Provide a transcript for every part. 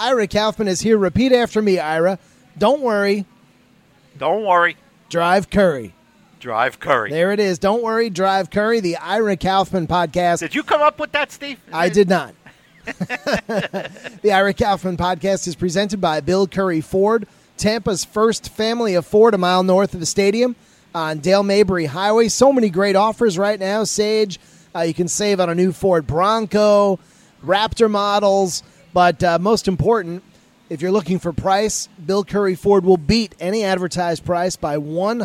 Ira Kaufman is here. Repeat after me, Ira. Don't worry. Don't worry. Drive Curry. Drive Curry. There it is. Don't worry. Drive Curry, the Ira Kaufman podcast. Did you come up with that, Steve? I did not. The Ira Kaufman podcast is presented by Bill Curry Ford, Tampa's first family of Ford, a mile north of the stadium on Dale Mabry Highway. So many great offers right now, Sage. You can save on a new Ford Bronco, Raptor models, but most important, if you're looking for price, Bill Curry Ford will beat any advertised price by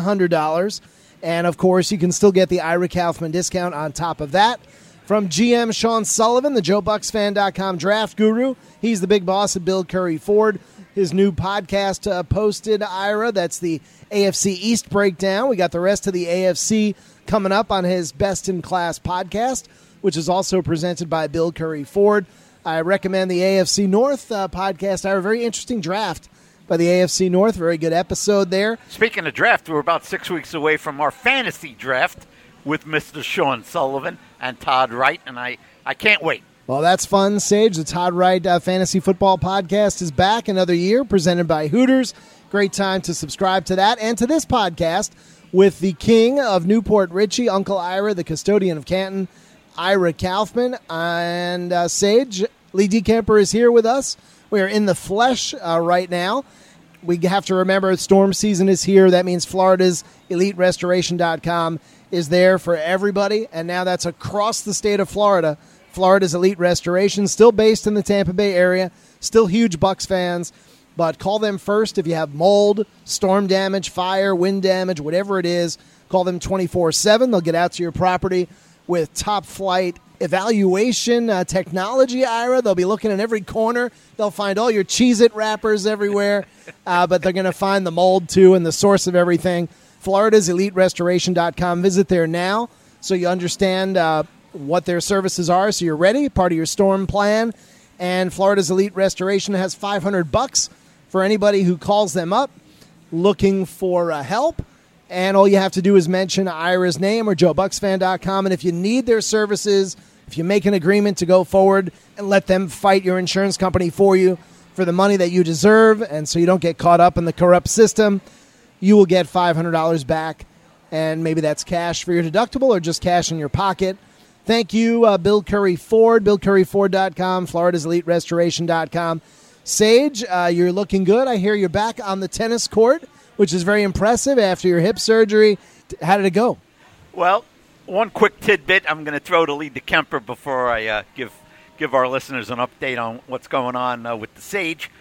$100. And, of course, you can still get the Ira Kaufman discount on top of that. From GM Sean Sullivan, the JoeBucksFan.com draft guru. He's the big boss of Bill Curry Ford. His new podcast posted, Ira. That's the AFC East breakdown. We got the rest of the AFC coming up on his Best in Class podcast, which is also presented by Bill Curry Ford. I recommend the AFC North podcast, Ira. Very interesting draft by the AFC North. Very good episode there. Speaking of draft, we're about 6 weeks away from our fantasy draft with Mr. Sean Sullivan and Todd Wright, and I can't wait. Well, that's fun, Sage. The Todd Wright Fantasy Football Podcast is back another year, presented by Hooters. Great time to subscribe to that and to this podcast with the king of Newport Richie, Uncle Ira, the custodian of Canton, Ira Kaufman. And Sage, Lee DeKemper is here with us. We are in the flesh right now. We have to remember storm season is here. That means Florida's EliteRestoration.com is there for everybody, and now that's across the state of Florida. Florida's Elite Restoration, still based in the Tampa Bay area, still huge Bucs fans, but call them first if you have mold, storm damage, fire, wind damage, whatever it is. Call them 24/7. They'll get out to your property with top-flight evaluation technology, Ira. They'll be looking in every corner. They'll find all your Cheez-It wrappers everywhere, but they're going to find the mold, too, and the source of everything. Florida's EliteRestoration.com. Visit there now so you understand what their services are, so you're ready, part of your storm plan. And Florida's Elite Restoration has $500 for anybody who calls them up looking for help. And all you have to do is mention Ira's name or JoeBucksFan.com. And if you need their services, if you make an agreement to go forward and let them fight your insurance company for you for the money that you deserve, and so you don't get caught up in the corrupt system, you will get $500 back, and maybe that's cash for your deductible or just cash in your pocket. Thank you, Bill Curry Ford, BillCurryFord.com, Florida's EliteRestoration.com. Sage, you're looking good. I hear you're back on the tennis court, which is very impressive after your hip surgery. How did it go? Well, one quick tidbit I'm going to throw to Lee DeKemper before I give our listeners an update on what's going on with the Sage.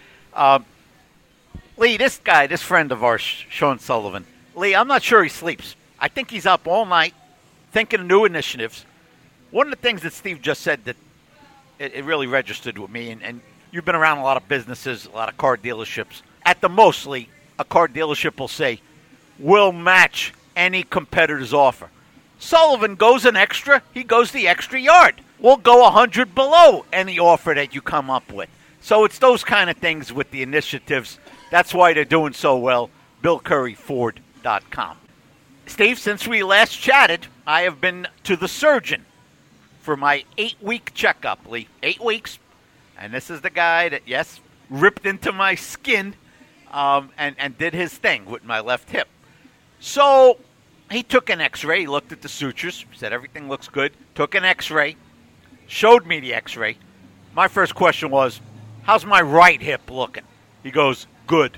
Lee, this friend of ours, Sean Sullivan, Lee, I'm not sure he sleeps. I think he's up all night thinking of new initiatives. One of the things that Steve just said that it really registered with me, and you've been around a lot of businesses, a lot of car dealerships. At the most, Lee, a car dealership will say, we'll match any competitor's offer. Sullivan goes an extra, he goes the extra yard. We'll go 100 below any offer that you come up with. So it's those kind of things with the initiatives. That's why they're doing so well. BillCurryFord.com. Steve, since we last chatted, I have been to the surgeon for my 8-week checkup, Lee. 8 weeks. And this is the guy that, yes, ripped into my skin and did his thing with my left hip. So he took an x-ray, looked at the sutures, said everything looks good, took an x-ray, showed me the x-ray. My first question was, how's my right hip looking? He goes, good.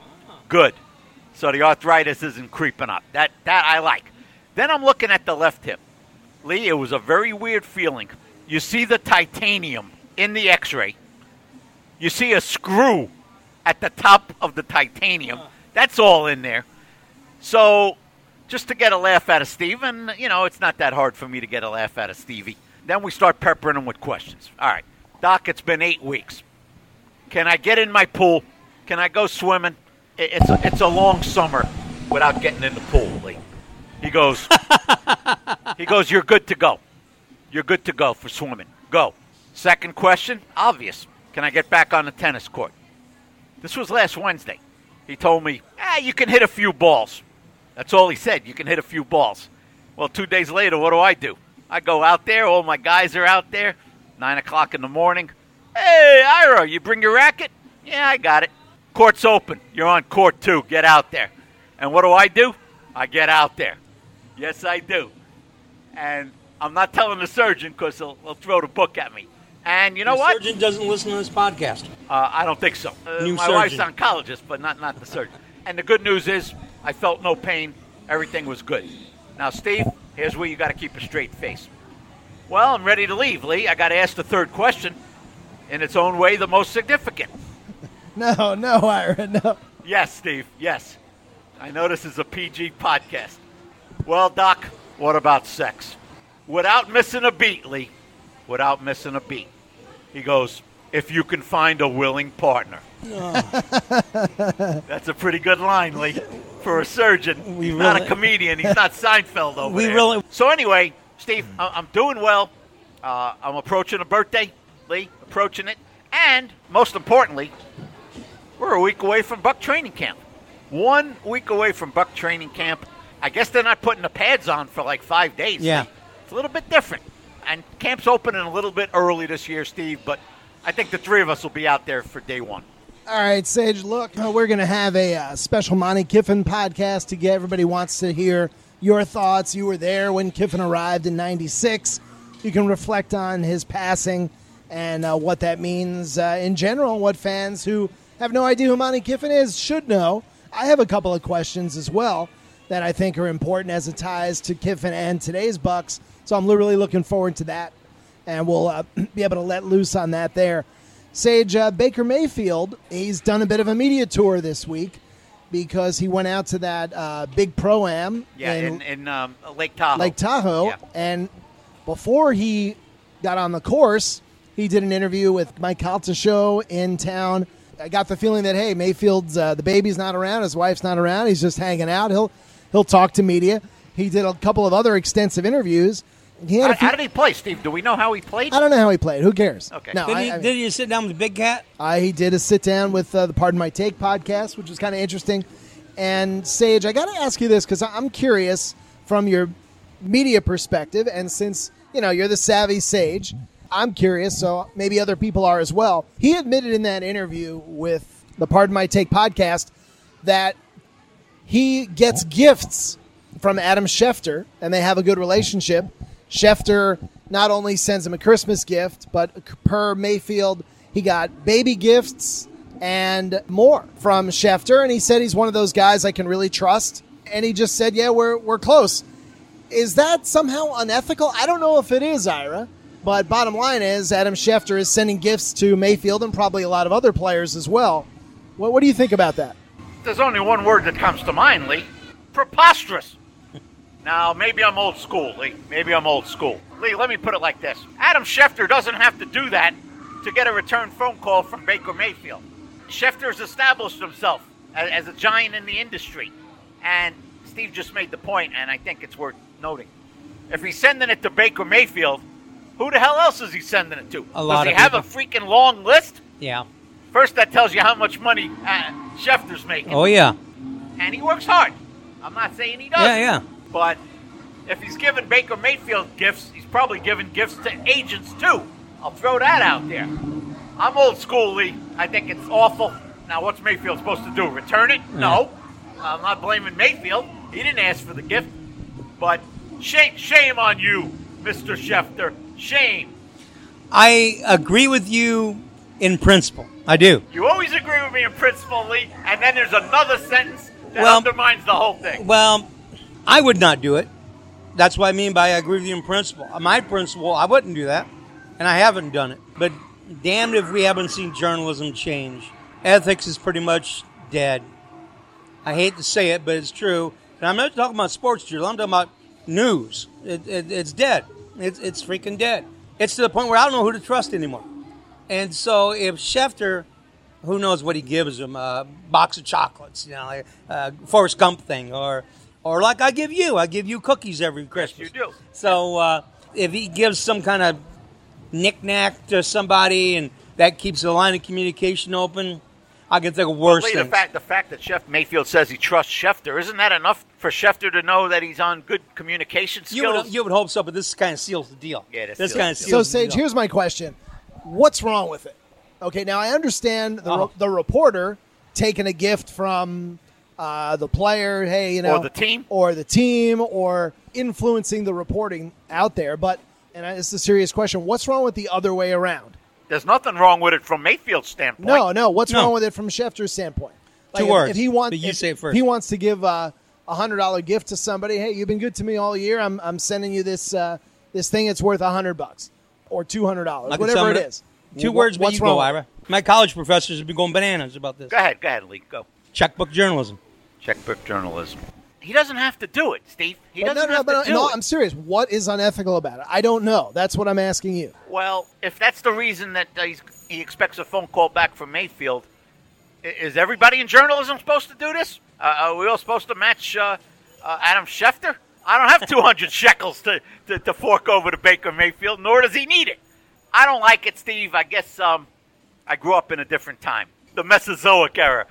So the arthritis isn't creeping up. That I like. Then I'm looking at the left hip. Lee, it was a very weird feeling. You see the titanium in the x-ray. You see a screw at the top of the titanium. That's all in there. So just to get a laugh out of Steve, and, it's not that hard for me to get a laugh out of Stevie. Then we start peppering him with questions. All right, Doc, it's been 8 weeks. Can I get in my pool? Can I go swimming? It's a long summer without getting in the pool, Lee. He goes, you're good to go. You're good to go for swimming. Go. Second question, obvious. Can I get back on the tennis court? This was last Wednesday. He told me, you can hit a few balls. That's all he said. You can hit a few balls. Well, 2 days later, what do? I go out there. All my guys are out there. 9 o'clock in the morning. Hey, Ira, you bring your racket? Yeah, I got it. Court's open. You're on court 2. Get out there. And what do? I get out there. Yes, I do. And I'm not telling the surgeon because he'll throw the book at me. And you know what? The surgeon doesn't listen to this podcast. I don't think so. My wife's an oncologist, but not the surgeon. And the good news is I felt no pain. Everything was good. Now, Steve, here's where you got to keep a straight face. Well, I'm ready to leave, Lee. I got to ask the third question. In its own way, the most significant. No, Ira, no. Yes, Steve, yes. I know this is a PG podcast. Well, Doc, what about sex? Without missing a beat, Lee. Without missing a beat. He goes, if you can find a willing partner. That's a pretty good line, Lee, for a surgeon. He's not a comedian. He's not Seinfeld over there. So anyway, Steve, I'm doing well. I'm approaching a birthday, Lee, approaching it. And most importantly, we're a week away from Buck training camp. 1 week away from Buck training camp. I guess they're not putting the pads on for like 5 days. Yeah. It's a little bit different. And camp's opening a little bit early this year, Steve, but I think the three of us will be out there for day one. All right, Sage, look, we're going to have a special Monty Kiffin podcast to get. Everybody wants to hear your thoughts. You were there when Kiffin arrived in 96. You can reflect on his passing and what that means in general, what fans who have no idea who Monty Kiffin is should know. I have a couple of questions as well that I think are important as it ties to Kiffin and today's Bucks. So I'm really looking forward to that, and we'll be able to let loose on that there. Sage, Baker Mayfield, he's done a bit of a media tour this week because he went out to that big Pro-Am in Lake Tahoe. Lake Tahoe, yeah. And before he got on the course, he did an interview with Mike Calta show in town. I got the feeling that, hey, Mayfield's the baby's not around, his wife's not around, he's just hanging out. He'll talk to media. He did a couple of other extensive interviews. How did he play, Steve? Do we know how he played? I don't know how he played. Who cares? Okay. No, did he sit down with Big Cat? He did a sit-down with the Pardon My Take podcast, which was kind of interesting. And, Sage, I got to ask you this because I'm curious from your media perspective, and since, you're the savvy Sage, I'm curious, so maybe other people are as well. He admitted in that interview with the Pardon My Take podcast that he gets gifts from Adam Schefter, and they have a good relationship. Schefter not only sends him a Christmas gift, but per Mayfield, he got baby gifts and more from Schefter, and he said he's one of those guys I can really trust. And he just said, yeah, we're close. Is that somehow unethical? I don't know if it is, Ira, but bottom line is Adam Schefter is sending gifts to Mayfield and probably a lot of other players as well. What do you think about that? There's only one word that comes to mind, Lee. Preposterous. Now, maybe I'm old school, Lee. Maybe I'm old school. Lee, let me put it like this. Adam Schefter doesn't have to do that to get a return phone call from Baker Mayfield. Schefter's established himself as a giant in the industry. And Steve just made the point, and I think it's worth noting. If he's sending it to Baker Mayfield, who the hell else is he sending it to? Does he have a freaking long list? Yeah. First, that tells you how much money Schefter's making. Oh, yeah. And he works hard. I'm not saying he doesn't. Yeah. But if he's giving Baker Mayfield gifts, he's probably giving gifts to agents, too. I'll throw that out there. I'm old school, Lee. I think it's awful. Now, what's Mayfield supposed to do? Return it? No. I'm not blaming Mayfield. He didn't ask for the gift. But shame on you, Mr. Schefter. Shame. I agree with you in principle. I do. You always agree with me in principle, Lee, and then there's another sentence that undermines the whole thing. Well, I would not do it. That's what I mean by I agree with you in principle. My principle, I wouldn't do that, and I haven't done it. But damned if we haven't seen journalism change. Ethics is pretty much dead. I hate to say it, but it's true. And I'm not talking about sports, Drew. I'm talking about news. It's dead. It's freaking dead. It's to the point where I don't know who to trust anymore. And so if Schefter, who knows what he gives him, a box of chocolates, like a Forrest Gump thing, or like I give you cookies every Christmas. Yes, you do. So if he gives some kind of knick-knack to somebody and that keeps the line of communication open, I can think of worse things. The fact that Chef Mayfield says he trusts Schefter, isn't that enough for Schefter to know that he's on good communication skills? You would hope so, but this kind of seals the deal. Yeah, this kind of seals So, the Sage, deal. here's my question. What's wrong with it? Okay, now I understand the reporter taking a gift from the player, hey, or the team, or influencing the reporting out there. But, and this is a serious question, what's wrong with the other way around? There's nothing wrong with it from Mayfield's standpoint. No. What's wrong with it from Schefter's standpoint? Like 2 words. If he wants, but you say it first. If he wants to give a $100 gift to somebody, hey, you've been good to me all year. I'm sending you this thing. It's worth $100 or $200, whatever it is. 2 words. What's wrong, Ira? My college professors have been going bananas about this. Go ahead, Lee. Go. Checkbook journalism. Checkbook journalism. He doesn't have to do it, Steve. He doesn't have to do it. I'm serious. What is unethical about it? I don't know. That's what I'm asking you. Well, if that's the reason that he expects a phone call back from Mayfield, is everybody in journalism supposed to do this? Are we all supposed to match Adam Schefter? I don't have 200 shekels to fork over to Baker Mayfield, nor does he need it. I don't like it, Steve. I guess I grew up in a different time, the Mesozoic era.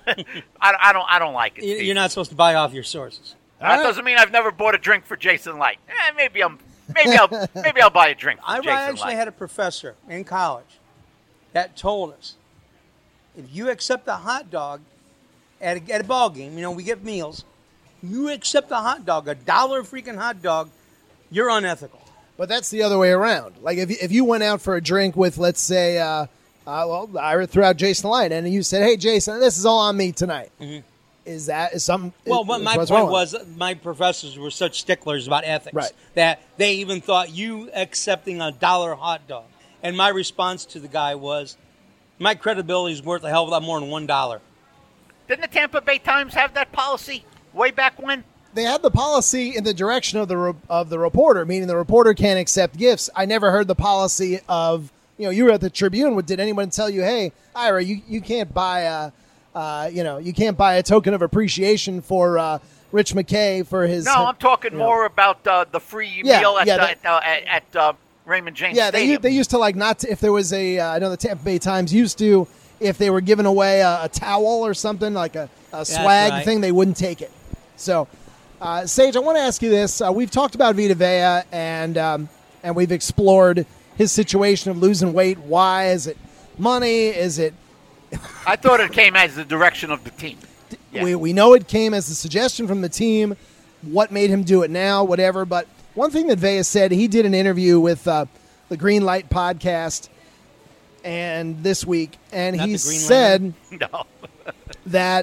I don't like it, Steve. You're not supposed to buy off your sources. That doesn't mean I've never bought a drink for Jason Light. Maybe I'll buy a drink for Jason Light. I actually had a professor in college that told us, if you accept a hot dog at a ball game, we get meals, you accept a hot dog, $1 freaking hot dog, you're unethical. But that's the other way around. Like if you went out for a drink with, let's say, I threw out Jason Light, and you said, "Hey, Jason, this is all on me tonight." Mm-hmm. Is something? Well, my point was my professors were such sticklers about ethics that they even thought you accepting $1 hot dog. And my response to the guy was, my credibility is worth a hell of a lot more than $1. Didn't the Tampa Bay Times have that policy way back when? They had the policy in the direction of the reporter, meaning the reporter can't accept gifts. I never heard the policy of, you were at the Tribune. Did anyone tell you, hey, Ira, you can't buy you can't buy a token of appreciation for Rich McKay for his? No, I'm talking more about the free meal at Raymond James Stadium. They used to if there was I know the Tampa Bay Times used to, if they were giving away a towel or something like a swag thing, they wouldn't take it. So, Sage, I want to ask you this. We've talked about Vita Vea and we've explored his situation of losing weight. Why? Is it money? Is it? I thought it came as the direction of the team. Yeah. We know it came as a suggestion from the team. What made him do it now? Whatever. But one thing that Vea said, he did an interview with the Green Light podcast and this week, and he said that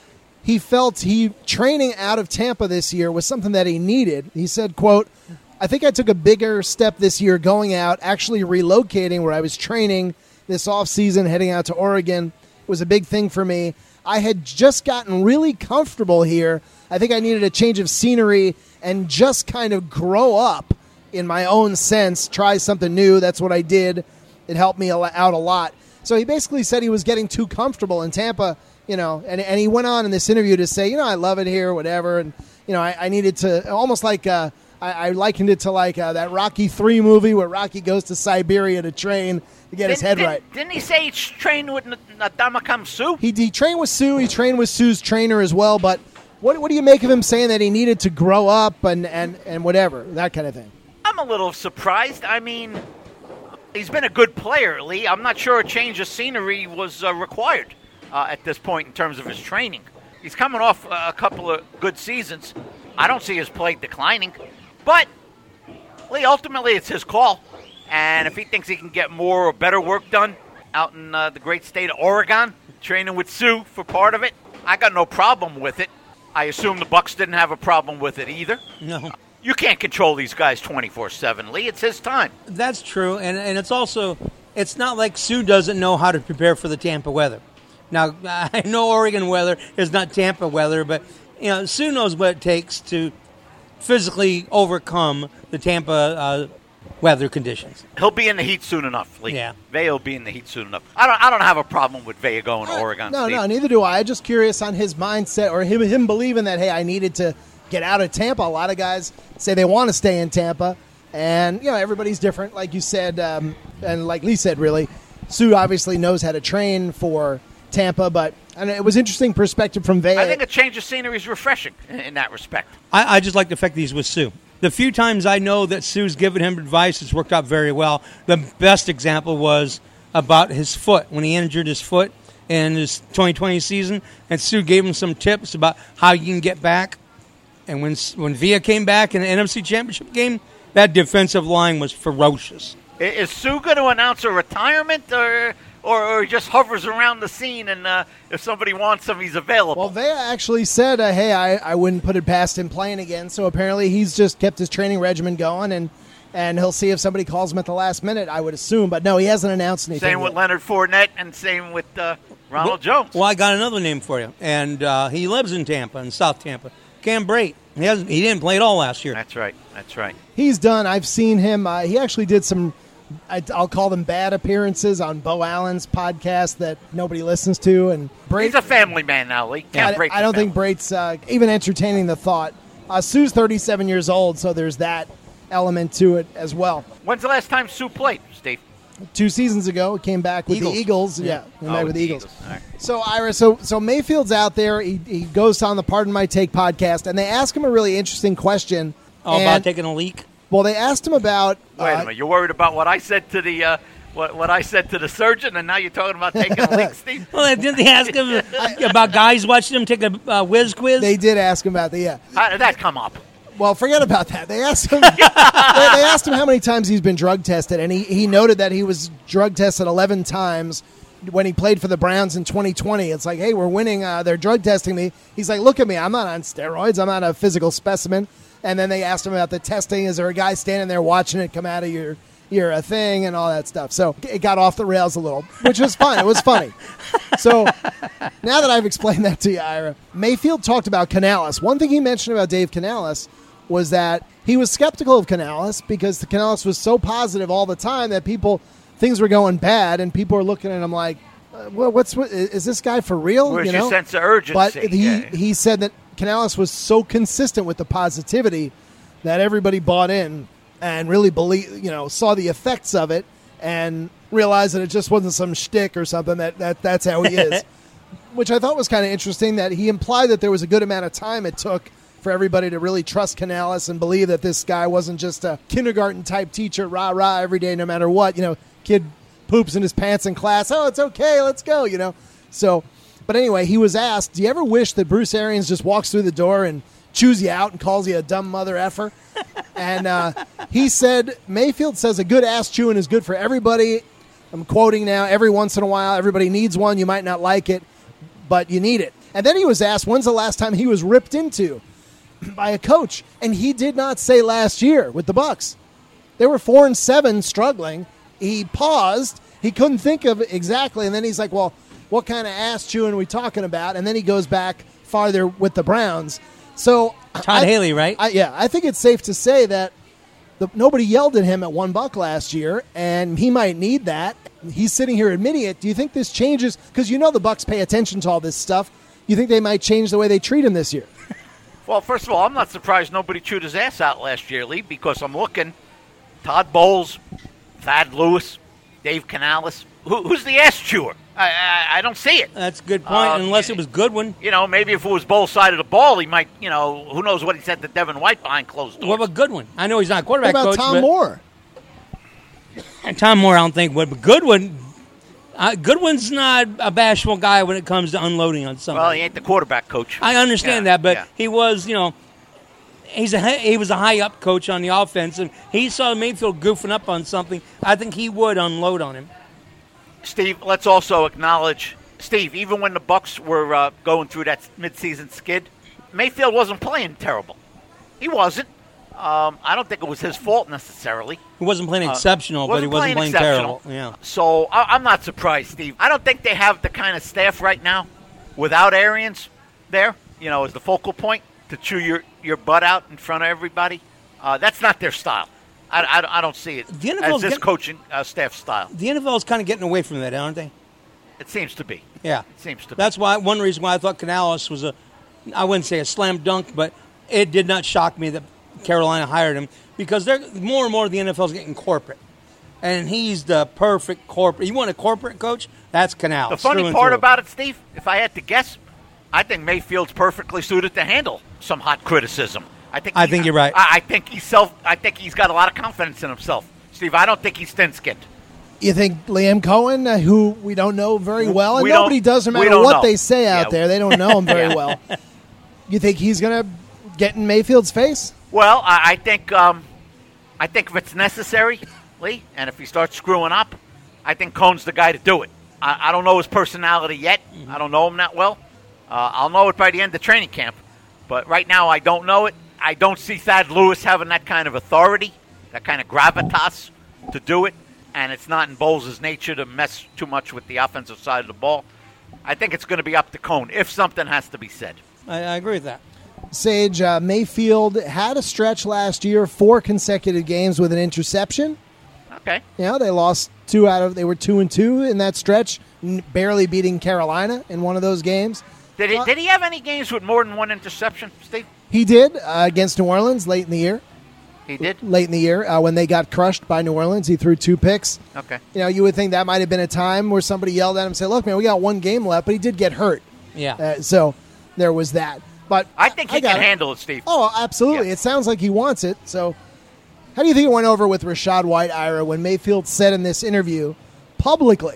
he felt training out of Tampa this year was something that he needed. He said, quote, "I think I took a bigger step this year going out, actually relocating where I was training this offseason, heading out to Oregon. It was a big thing for me. I had just gotten really comfortable here. I think I needed a change of scenery and just kind of grow up in my own sense, try something new. That's what I did. It helped me out a lot." So he basically said he was getting too comfortable in Tampa, and he went on in this interview to say, I love it here, whatever. And, I needed to almost like I likened it to that Rocky III movie where Rocky goes to Siberia to train to get his head right. Didn't he say he trained with Ndamukong Suh? He trained with Suh. He trained with Suh's trainer as well. But what do you make of him saying that he needed to grow up and whatever, that kind of thing? I'm a little surprised. I mean, he's been a good player, Lee. I'm not sure a change of scenery was required at this point in terms of his training. He's coming off a couple of good seasons. I don't see his play declining. But, Lee, ultimately it's his call. And if he thinks he can get more or better work done out in the great state of Oregon, training with Suh for part of it, I got no problem with it. I assume the Bucs didn't have a problem with it either. No. You can't control these guys 24/7, Lee. It's his time. That's true. And it's also, it's not like Suh doesn't know how to prepare for the Tampa weather. Now, I know Oregon weather is not Tampa weather, but Suh knows what it takes to physically overcome the Tampa weather conditions. He'll be in the heat soon enough, Lee. Yeah. Vea will be in the heat soon enough. I don't have a problem with Vea going to Oregon. No, neither do I. I'm just curious on his mindset or him believing that, hey, I needed to get out of Tampa. A lot of guys say they want to stay in Tampa, and everybody's different, like you said, and like Lee said, really. Suh obviously knows how to train for Tampa, but it was interesting perspective from Vea. I think a change of scenery is refreshing in that respect. I just like the fact that he's with Suh. The few times I know that Suh's given him advice, it's worked out very well. The best example was about his foot when he injured his foot in his 2020 season, and Sue gave him some tips about how you can get back. And when Villa came back in the NFC Championship game, that defensive line was ferocious. Is Sue going to announce a retirement, or just hovers around the scene, and if somebody wants him, he's available? Well, Villa actually said, hey, I wouldn't put it past him playing again, so apparently he's just kept his training regimen going, and he'll see if somebody calls him at the last minute, I would assume. But no, he hasn't announced anything Same with yet. Leonard Fournette, and same with Ronald Jones. Well, I got another name for you, and he lives in Tampa, in South Tampa. Cam Brate. He didn't play at all last year. That's right. He's done. I've seen him. He actually did some, I'll call them bad appearances on Bo Allen's podcast that nobody listens to. And Brate, he's a family man now, Lee. I don't think Brate's even entertaining the thought. Sue's 37 years old, so there's that element to it as well. When's the last time Sue played, Steve? 2 seasons ago, he came back with Eagles. the Eagles. Yeah, came back with the Eagles. Eagles. All right. So, Ira, so Mayfield's out there. He goes on the Pardon My Take podcast, and they ask him a really interesting question. About taking a leak? Well, they asked him about... Wait a minute. You're worried about what I said to the what I said to the surgeon, and now you're talking about taking a leak, Steve? Well, didn't they ask him about guys watching him take a whiz quiz? They did ask him about the... How did that come up? Well, forget about that. They asked him. They asked him how many times he's been drug tested, and he noted that he was drug tested 11 times when he played for the Browns in 2020. It's like, hey, we're winning. They're drug testing me. He's like, look at me. I'm not on steroids. I'm not a physical specimen. And then they asked him about the testing. Is there a guy standing there watching it come out of your thing and all that stuff? So it got off the rails a little, which was fun. It was funny. So now that I've explained that to you, Ira, Mayfield talked about Canales. One thing he mentioned about Dave Canales was that he was skeptical of Canales because the Canales was so positive all the time that things were going bad, and people were looking at him like, well, is this guy for real? Where's your sense of urgency? But he said that Canales was so consistent with the positivity that everybody bought in and really saw the effects of it and realized that it just wasn't some shtick or something, that's how he is. Which I thought was kind of interesting, that he implied that there was a good amount of time it took for everybody to really trust Canales and believe that this guy wasn't just a kindergarten-type teacher, rah-rah, every day, no matter what. Kid poops in his pants in class. Oh, it's okay, let's go, So, but anyway, he was asked, do you ever wish that Bruce Arians just walks through the door and chews you out and calls you a dumb mother effer? And he said, Mayfield says a good ass chewing is good for everybody. I'm quoting now, every once in a while, everybody needs one. You might not like it, but you need it. And then he was asked, when's the last time he was ripped into by a coach? And he did not say last year with the Bucs. They were 4-7 struggling. He paused. He couldn't think of it exactly. And then he's like, well, what kind of ass chewing are we talking about? And then he goes back farther with the Browns. So Todd Haley, right? I think it's safe to say that nobody yelled at him at $1 last year, and he might need that. He's sitting here admitting it. Do you think this changes? Because the Bucs pay attention to all this stuff. You think they might change the way they treat him this year? Well, first of all, I'm not surprised nobody chewed his ass out last year, Lee, because I'm looking. Todd Bowles, Thad Lewis, Dave Canales. Who's the ass chewer? I don't see it. That's a good point, unless it was Goodwin. Maybe if it was Bowles' side of the ball, he might, who knows what he said to Devin White behind closed doors. What about Goodwin? I know he's not a quarterback coach. What about Tom Moore? And Tom Moore, I don't think would. But Goodwin, Goodwin's not a bashful guy when it comes to unloading on somebody. Well, he ain't the quarterback coach. I understand that, but he was, he was a high-up coach on the offense, and he saw Mayfield goofing up on something. I think he would unload on him. Steve, let's also acknowledge, even when the Bucs were going through that midseason skid, Mayfield wasn't playing terrible. He wasn't. I don't think it was his fault necessarily. He wasn't playing exceptional, but he wasn't playing terrible. Yeah. So I'm not surprised, Steve. I don't think they have the kind of staff right now without Arians there, as the focal point to chew your butt out in front of everybody. That's not their style. I don't see it as this coaching staff style. The NFL is kind of getting away from that, aren't they? It seems to be. Yeah. It seems to be. That's one reason why I thought Canales was I wouldn't say a slam dunk, but it did not shock me that Carolina hired him, because they're more and more the NFL is getting corporate. And he's the perfect corporate. You want a corporate coach? That's Canales. The funny part about it, Steve, if I had to guess, I think Mayfield's perfectly suited to handle some hot criticism. I think you're right. I think he's got a lot of confidence in himself. Steve, I don't think he's thin-skinned. You think Liam Cohen, who we don't know very well, and We nobody don't- does no we matter don't what know. they say out Yeah. there, they don't know him very Yeah. well. You think he's going to get in Mayfield's face? Well, I think if it's necessary, Lee, and if he starts screwing up, I think Cohn's the guy to do it. I don't know his personality yet. I don't know him that well. I'll know it by the end of training camp. But right now, I don't know it. I don't see Thad Lewis having that kind of authority, that kind of gravitas to do it. And it's not in Bowles' nature to mess too much with the offensive side of the ball. I think it's going to be up to Cohn if something has to be said. I agree with that. Sage, Mayfield had a stretch last year, 4 consecutive games with an interception. Okay. You know, they lost 2 out of, they were 2-2 in that stretch, barely beating Carolina in one of those games. Did he have any games with more than one interception, Steve? He did against New Orleans late in the year. He did? Late in the year when they got crushed by New Orleans. He threw 2 picks. Okay. You know, you would think that might have been a time where somebody yelled at him and said, look, man, we got 1 game left, but he did get hurt. Yeah. So there was that. But I think he got can it. handle it, Steve. Oh, absolutely. Yeah. It sounds like he wants it. So how do you think it went over with Rachaad White, Ira, when Mayfield said in this interview publicly,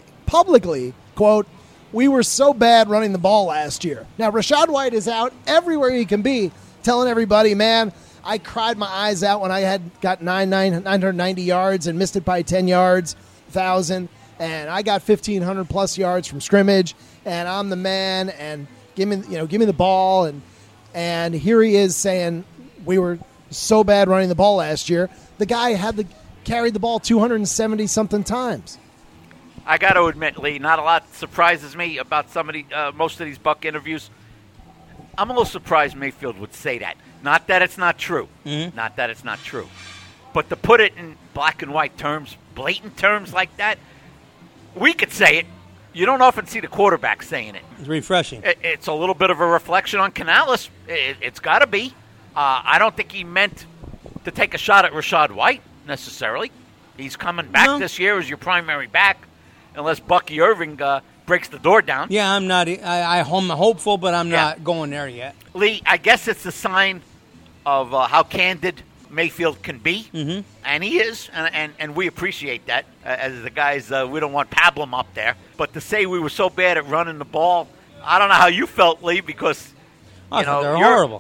quote, we were so bad running the ball last year. Now, Rachaad White is out everywhere he can be telling everybody, man, I cried my eyes out when I had got 990 yards and missed it by 10 yards, 1,000, and I got 1,500 plus yards from scrimmage, and I'm the man, and give me the ball, and here he is saying we were so bad running the ball last year. The guy carried the ball 270 something times. I got to admit, Lee, not a lot surprises me about most of these Buck interviews. I'm a little surprised Mayfield would say that. Not that it's not true. Mm-hmm. Not that it's not true. But to put it in black and white terms, blatant terms like that, we could say it. You don't often see the quarterback saying it. It's refreshing. It's a little bit of a reflection on Canales. It's got to be. I don't think he meant to take a shot at Rachaad White, necessarily. He's coming back this year as your primary back, unless Bucky Irving breaks the door down. Yeah, I'm not. I'm hopeful, but I'm not going there yet. Lee, I guess it's a sign of how candid Mayfield can be, and he is, and we appreciate that. As the guys, we don't want pablum up there. But to say we were so bad at running the ball, I don't know how you felt, Lee, because They're horrible.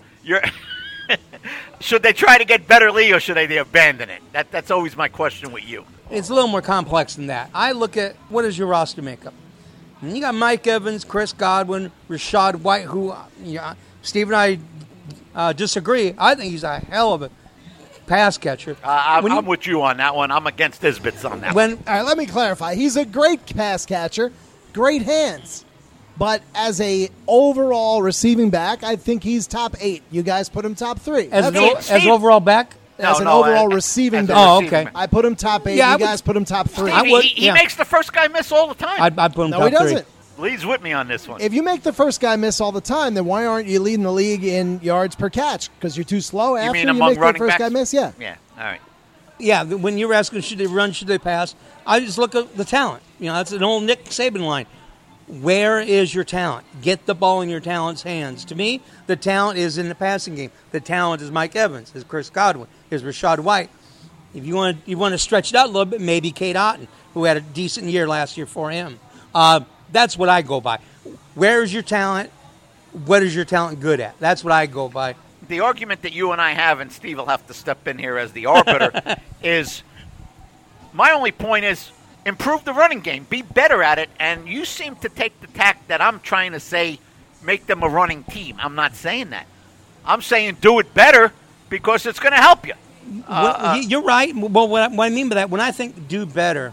Should they try to get better, Lee, or should they abandon it? That's always my question with you. It's a little more complex than that. I look at what is your roster makeup. And you got Mike Evans, Chris Godwin, Rachaad White, who Steve and I disagree. I think he's a hell of a pass catcher. I'm with you on that one. I'm against Isbitz on that one. All right, let me clarify. He's a great pass catcher, great hands. But as a overall receiving back, I think he's top 8. You guys put him top 3. As That's an overall back? as an No, overall as receiving a back. Oh, receiving okay. back. I put him top 8. Yeah, You guys put him top 3. I would- He yeah. makes the first guy miss all the time. I'd put him No, top he 3. doesn't. Lee's with me on this one. If you make the first guy miss all the time, then why aren't you leading the league in yards per catch? Because you're too slow after mean you among make the running first backs? guy miss? Yeah. Yeah, all right. Yeah, when you're asking should they run, should they pass, I just look at the talent. That's an old Nick Saban line. Where is your talent? Get the ball in your talent's hands. To me, the talent is in the passing game. The talent is Mike Evans, is Chris Godwin, is Rachaad White. If you want to stretch it out a little bit, maybe Cade Otton, who had a decent year last year for him. That's what I go by. Where is your talent? What is your talent good at? That's what I go by. The argument that you and I have, and Steve will have to step in here as the arbiter, is my only point is improve the running game, be better at it, and you seem to take the tack that I'm trying to say, make them a running team. I'm not saying that. I'm saying do it better because it's going to help you. You're right. Well, what I mean by that, when I think do better,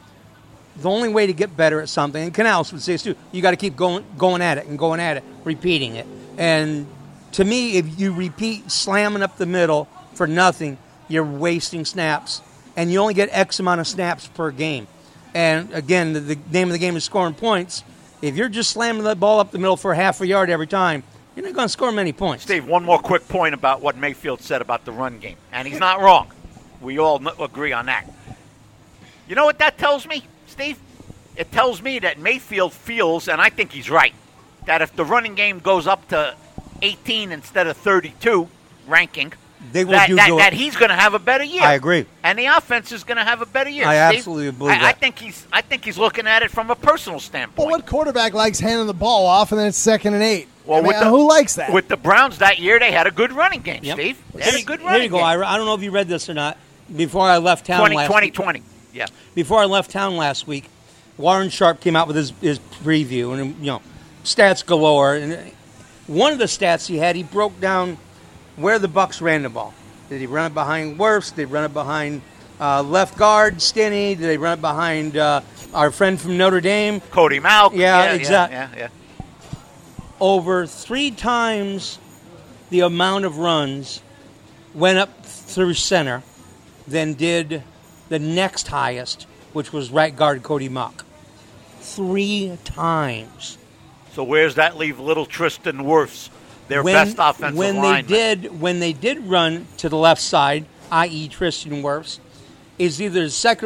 the only way to get better at something, and Canales would say this too, you got to keep going at it, repeating it. And to me, if you repeat slamming up the middle for nothing, you're wasting snaps, and you only get X amount of snaps per game. And again, the name of the game is scoring points. If you're just slamming the ball up the middle for half a yard every time, you're not going to score many points. Steve, one more quick point about what Mayfield said about the run game, and he's not wrong. We all agree on that. You know what that tells me, Steve? It tells me that Mayfield feels, and I think he's right, that if the running game goes up to 18 instead of 32 ranking, They will that he's going to have a better year. I agree. And the offense is going to have a better year. I Steve, absolutely believe I that. think he's looking at it from a personal standpoint. Well, what quarterback likes handing the ball off and then it's 2nd and 8? Well, who likes that? With the Browns that year, they had a good running game, Yep. Steve. They had a good There running you go, game. Ira. I don't know if you read this or not. Before I left town 2020. Yeah. Before I left town last week, Warren Sharp came out with his preview, and stats galore. And one of the stats he broke down where the Bucs ran the ball. Did he run it behind Wirfs? Did they run it behind left guard Stinney? Did they run it behind our friend from Notre Dame? Cody Mauch. Yeah, exactly. Yeah. Over 3 times the amount of runs went up through center than did the next highest, which was right guard Cody Mauch. 3 times. So where's that leave little Tristan Wirfs, their best offensive lineman? When they did run to the left side, i.e. Tristan Wirfs, is either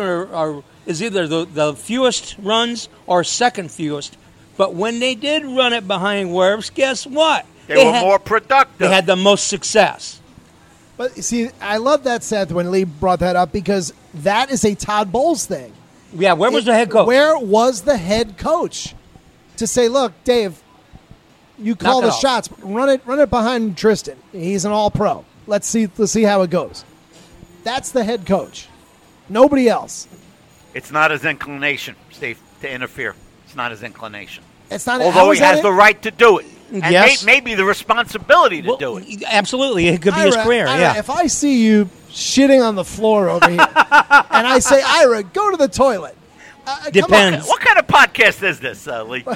the fewest runs or second fewest. But when they did run it behind Wirfs, guess what? They were more productive. They had the most success. But see, I love that, Seth, when Lee brought that up, because that is a Todd Bowles thing. Yeah, where was the head coach? Where was the head coach to say, look, Dave, you call the shots, run it behind Tristan. He's an all-pro. Let's see how it goes. That's the head coach. Nobody else. It's not his inclination, Steve, to interfere. It's not his inclination. It's not. Although he has the right to do it. And yes. maybe the responsibility to do it. Absolutely. It could be his career, yeah. If I see you shitting on the floor over here and I say, Ira, go to the toilet. Depends. What kind of podcast is this, Lee?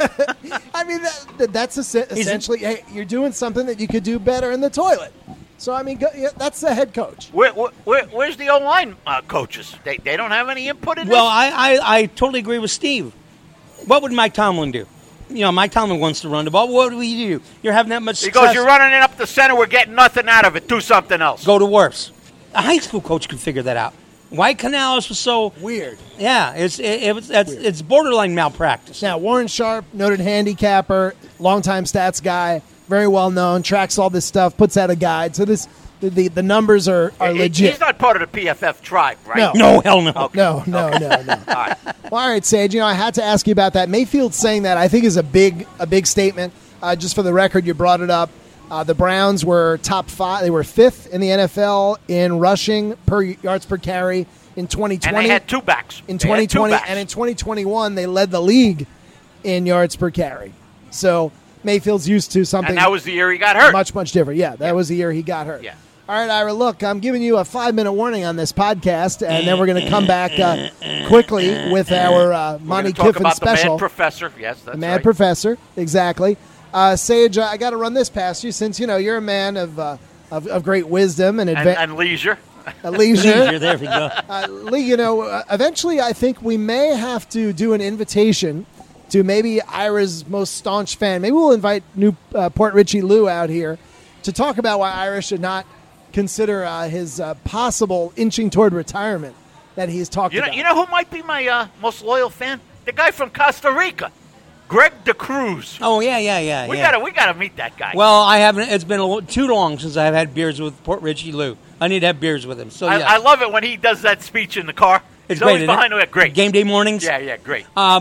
I mean, that's essentially, hey, you're doing something that you could do better in the toilet. So, I mean, that's the head coach. Where's the O-line coaches? They don't have any input in this? Well, I totally agree with Steve. What would Mike Tomlin do? Mike Tomlin wants to run the ball. What do we do? You're having that much success. He goes, you're running it up the center. We're getting nothing out of it. Do something else. Go to Wirfs. A high school coach could figure that out. Why Canales was so weird. Yeah, it's borderline malpractice. Now, Warren Sharp, noted handicapper, longtime stats guy, very well known, tracks all this stuff, puts out a guide. So the numbers are legit. He's not part of the PFF tribe, right? No, hell no. Okay. No. All right. Well, all right, Sage. I had to ask you about that. Mayfield saying that I think is a big statement. Just for the record, you brought it up. The Browns were top 5. They were 5th in the NFL in rushing per yards per carry in 2020. And they had 2 backs. In 2020, and in 2021, they led the league in yards per carry. So Mayfield's used to something. And that was the year he got hurt. Much different. Yeah, that was the year he got hurt. Yeah. All right, Ira, look, I'm giving you a 5-minute warning on this podcast, and then we're going to come back quickly with our Monty Kiffin about special. The Mad Professor, yes, that's The Mad Professor, exactly. Sage, I got to run this past you since, you're a man of great wisdom and leisure. Leisure. There we go. Lee, eventually I think we may have to do an invitation to maybe Ira's most staunch fan. Maybe we'll invite Port Richie Lou out here to talk about why Ira should not consider his possible inching toward retirement that he's talked about. You know who might be my most loyal fan? The guy from Costa Rica, Greg DeCruz. Oh yeah. We gotta meet that guy. Well, I haven't. It's been too long since I've had beers with Port Richie Lou. I need to have beers with him. So yeah. I love it when he does that speech in the car. It's He's great. always behind it. Great. Game day mornings. Yeah, great.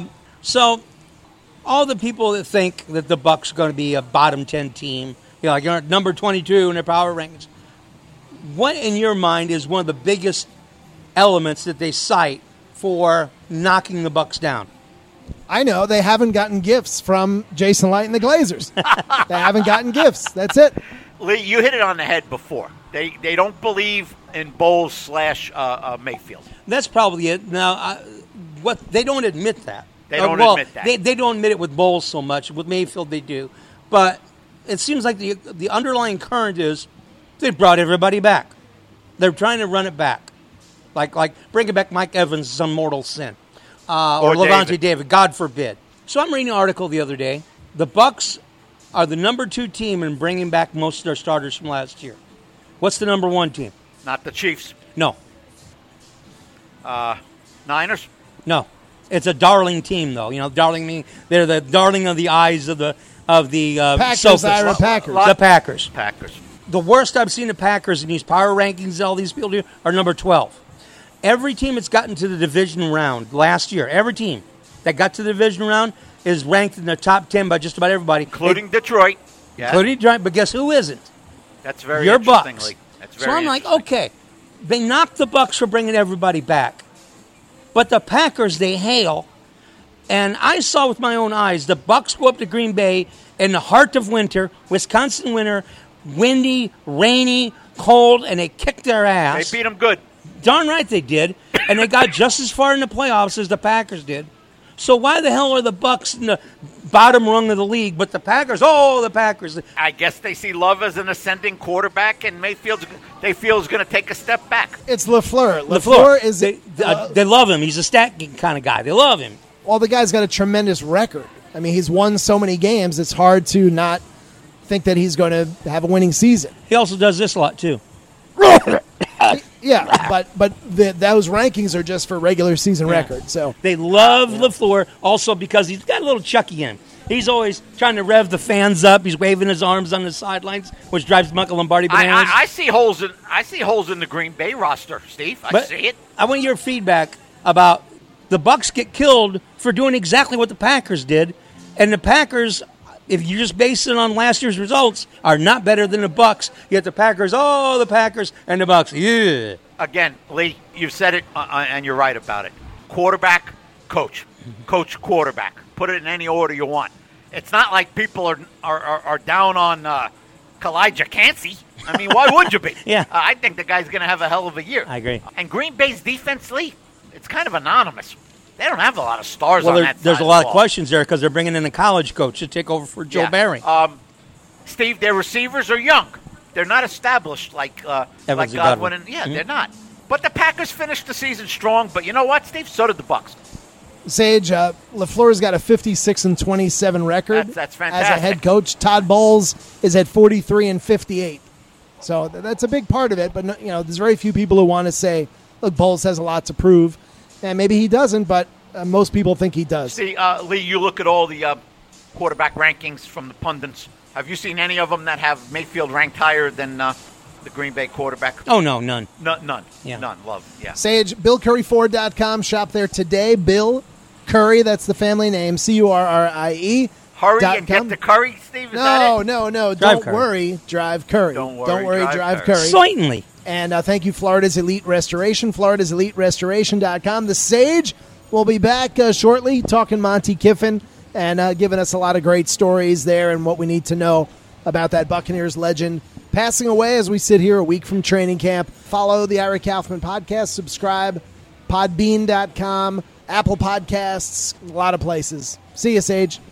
So all the people that think that the Bucs are going to be a bottom 10 team, like you're at number 22 in their power rankings, what in your mind is one of the biggest elements that they cite for knocking the Bucs down? I know. They haven't gotten gifts from Jason Light and the Glazers. They haven't gotten gifts. That's it. Lee, you hit it on the head before. They don't believe in Bowles / Mayfield. That's probably it. Now, they don't admit that. They don't admit that. They don't admit it with Bowles so much. With Mayfield, they do. But it seems like the underlying current is they brought everybody back. They're trying to run it back. Like bringing back Mike Evans, some mortal sin. Or Levante David, God forbid. So I'm reading an article the other day. The Bucs are the number 2 team in bringing back most of their starters from last year. What's the number 1 team? Not the Chiefs. No. Niners? No. It's a darling team, though. Darling meaning they're the darling of the eyes of the Packers, sofas. Ira, Packers. The Packers. Packers. the worst I've seen the Packers in these power rankings, all these people do, are number 12. Every team that's gotten to the division round last year, every team that got to the division round is ranked in the top 10 by just about everybody. Including Detroit. Yeah. Including Detroit, but guess who isn't? That's very Your interesting, Bucks. Lee. That's So very I'm like, interesting. okay, they knocked the Bucks for bringing everybody back. But the Packers, they hail. And I saw with my own eyes the Bucks go up to Green Bay in the heart of winter, Wisconsin winter, windy, rainy, cold, and they kicked their ass. They beat them good. Darn right they did. And they got just as far in the playoffs as the Packers did. So why the hell are the Bucks in the bottom rung of the league, but the Packers, the Packers. I guess they see Love as an ascending quarterback, and Mayfield they feel is going to take a step back. It's LaFleur. LaFleur is they love him. He's a stat kind of guy. They love him. Well, the guy's got a tremendous record. I mean, he's won so many games, it's hard to not think that he's going to have a winning season. He also does this a lot, too. Yeah, but those rankings are just for regular season record. So they love LaFleur also because he's got a little Chucky in him. He's always trying to rev the fans up. He's waving his arms on the sidelines, which drives Michael Lombardi bananas. I see holes in the Green Bay roster, Steve. I see it. I want your feedback about the Bucks get killed for doing exactly what the Packers did, and the Packers, if you just base it on last year's results, are not better than the Bucks. Yet the Packers, the Packers, and the Bucks, yeah. Again, Lee, you've said it, and you're right about it. Quarterback, coach. Coach, quarterback. Put it in any order you want. It's not like people are down on Kalijah Cansey. I mean, why would you be? Yeah. I think the guy's going to have a hell of a year. I agree. And Green Bay's defense, Lee, it's kind of anonymous. They don't have a lot of stars on that side. There's a lot of questions there because they're bringing in a college coach to take over for Joe Barry. Steve, their receivers are young. They're not established like Godwin. And, they're not. But the Packers finished the season strong. But you know what, Steve? So did the Bucks. Sage, LaFleur's got a 56-27 record. That's fantastic. As a head coach. Todd Bowles is at 43-58. So that's a big part of it. But there's very few people who want to say, look, Bowles has a lot to prove. And maybe he doesn't, but most people think he does. See, Lee, you look at all the quarterback rankings from the pundits. Have you seen any of them that have Mayfield ranked higher than the Green Bay quarterback? Oh, no, none. None. Yeah. None. Love. Yeah. Sage, BillCurryFord.com. Shop there today. Bill Curry, that's the family name, Currie. Hurry and get the curry, Steve? Is that it? No. Drive Don't Curry. worry, drive Curry. Don't worry, drive Curry. Certainly. And thank you, Florida's Elite Restoration, FloridasEliteRestoration.com. The Sage will be back shortly talking Monty Kiffin and giving us a lot of great stories there and what we need to know about that Buccaneers legend passing away as we sit here a week from training camp. Follow the Ira Kaufman podcast, subscribe, podbean.com, Apple Podcasts, a lot of places. See you, Sage.